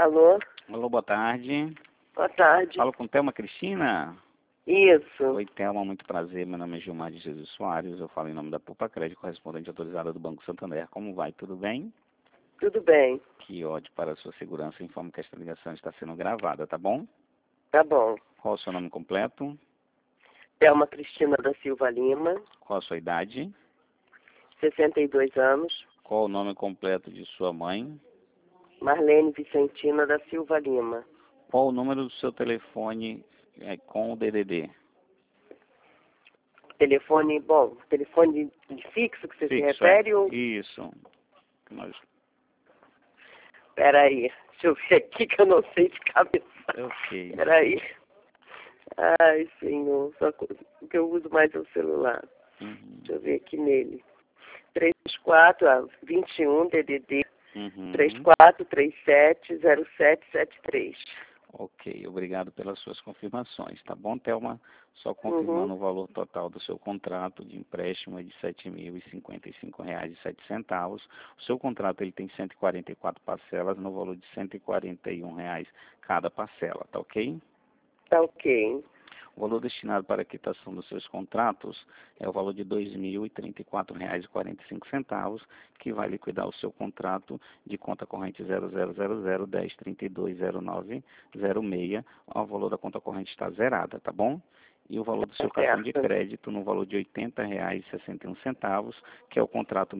Alô? Alô, boa tarde. Boa tarde. Falo com Thelma Cristina. Isso. Oi, Thelma, muito prazer. Meu nome é Gilmar de Jesus Soares. Eu falo em nome da Poupa Crédito, correspondente autorizada do Banco Santander. Como vai? Tudo bem? Tudo bem. Que ódio, para a sua segurança. Informo que esta ligação está sendo gravada, tá bom? Tá bom. Qual o seu nome completo? Thelma Cristina da Silva Lima, Qual a sua idade? 62 anos. Qual o nome completo de sua mãe? Marlene Vicentina da Silva Lima. Qual o número do seu telefone com o DDD? Telefone fixo que você se Fixo, refere? Ou... Isso. Nós... Peraí, deixa eu ver aqui que eu não sei de cabeça. Ok. Peraí. Ai, senhor, só o que eu uso mais é o celular. Uhum. Deixa eu ver aqui nele. 3421 DDD 34370773. Ok, obrigado pelas suas confirmações, tá bom, Thelma? Só confirmando o valor total do seu contrato de empréstimo é de R$ 7.055,07. O seu contrato ele tem 144 parcelas no valor de R$ 141 cada parcela, tá ok? Tá ok. O valor destinado para a quitação dos seus contratos é o valor de R$ 2.034,45, que vai liquidar o seu contrato de conta corrente 000010320906. O valor da conta corrente está zerada, tá bom? E o valor do seu cartão de crédito no valor de R$ 80,61, que é o contrato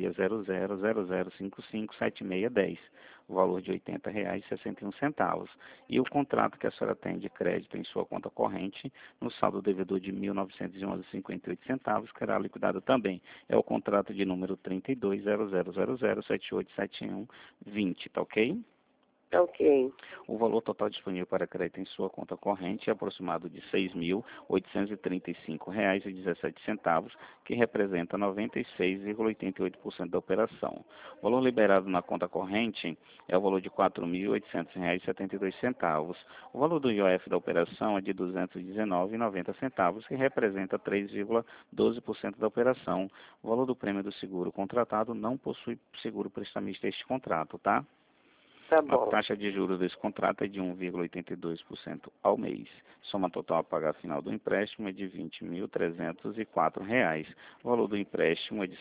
660000557610, o valor de R$ 80,61. E o contrato que a senhora tem de crédito em sua conta corrente, no saldo devedor de R$ 1.911,58, que será liquidado também. É o contrato de número 320000787120, tá ok? Ok. O valor total disponível para crédito em sua conta corrente é aproximado de R$ 6.835,17, que representa 96,88% da operação. O valor liberado na conta corrente é o valor de R$ 4.800,72. O valor do IOF da operação é de R$ 219,90, que representa 3,12% da operação. O valor do prêmio do seguro contratado não possui seguro prestamista este contrato, tá? Tá A bom. taxa de juros desse contrato é de 1,82% ao mês. Soma total a pagar final do empréstimo é de R$ 20.304. O valor do empréstimo é de R$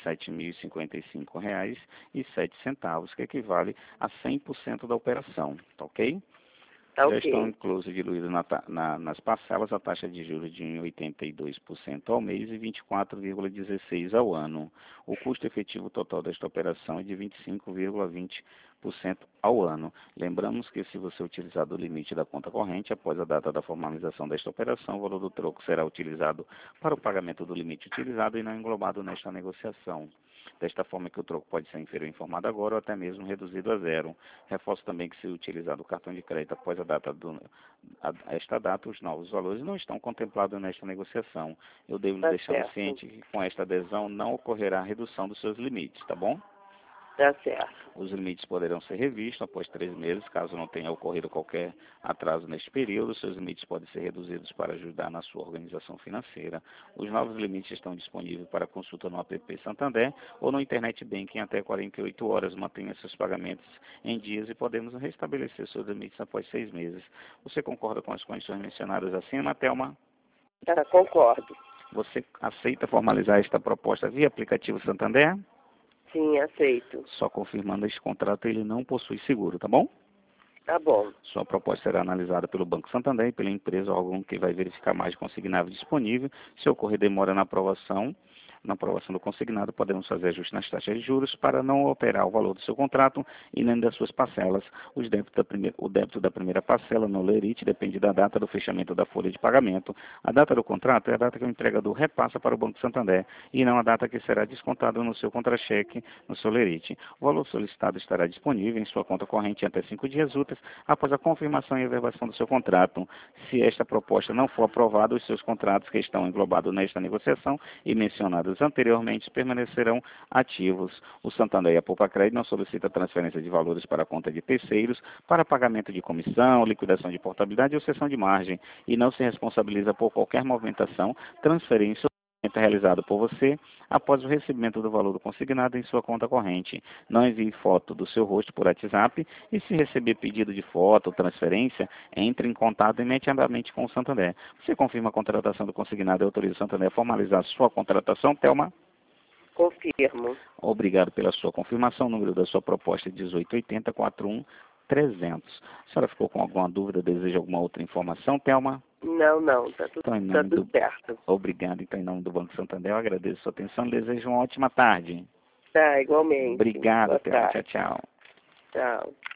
7.055,07, que equivale a 100% da operação, tá ok? Tá Já ok. estão inclusos diluídos nas parcelas a taxa de juros de 1,82% ao mês e 24,16% ao ano. O custo efetivo total desta operação é de 25,20% ao ano. Lembramos que se você utilizar do limite da conta corrente, após a data da formalização desta operação, o valor do troco será utilizado para o pagamento do limite utilizado e não englobado nesta negociação. Desta forma que o troco pode ser inferior informado agora ou até mesmo reduzido a zero. Reforço também que se utilizado o cartão de crédito após esta data, os novos valores não estão contemplados nesta negociação. Eu devo lhe deixar ciente que com esta adesão não ocorrerá redução dos seus limites, tá bom? Tá certo. Os limites poderão ser revistos após 3 meses, caso não tenha ocorrido qualquer atraso neste período. Seus limites podem ser reduzidos para ajudar na sua organização financeira. Os novos limites estão disponíveis para consulta no app Santander ou no Internet Banking até 48 horas. Mantenha seus pagamentos em dias e podemos restabelecer seus limites após 6 meses. Você concorda com as condições mencionadas acima, Thelma? Concordo. Você aceita formalizar esta proposta via aplicativo Santander? Sim, aceito. Só confirmando, este contrato ele não possui seguro, tá bom? Tá bom. Sua proposta será analisada pelo Banco Santander e pela empresa ou algum que vai verificar mais consignável disponível. Se ocorrer demora na aprovação do consignado, podemos fazer ajustes nas taxas de juros para não alterar o valor do seu contrato e nem das suas parcelas. O débito da primeira parcela no lerite depende da data do fechamento da folha de pagamento. A data do contrato é a data que o empregador repassa para o Banco Santander e não a data que será descontado no seu contra-cheque, no seu lerite. O valor solicitado estará disponível em sua conta corrente em até 5 dias úteis após a confirmação e averbação do seu contrato. Se esta proposta não for aprovada, os seus contratos que estão englobados nesta negociação e mencionados anteriormente permanecerão ativos. O Santander e a Poupa Crédito não solicita transferência de valores para a conta de terceiros para pagamento de comissão, liquidação de portabilidade ou cessão de margem e não se responsabiliza por qualquer movimentação, transferência realizado por você após o recebimento do valor do consignado em sua conta corrente. Não envie foto do seu rosto por WhatsApp e, se receber pedido de foto ou transferência, entre em contato imediatamente com o Santander. Você confirma a contratação do consignado e autoriza o Santander a formalizar sua contratação, Thelma? Confirmo. Obrigado pela sua confirmação. O número da sua proposta é 1880-41-300. A senhora ficou com alguma dúvida? Deseja alguma outra informação, Thelma? Não, tá Então, tudo certo. Obrigado. Então, em nome do Banco Santander, eu agradeço a sua atenção e desejo uma ótima tarde. Tá, igualmente. Obrigado, Boa Thelma. tarde. Tchau, tchau. Tchau.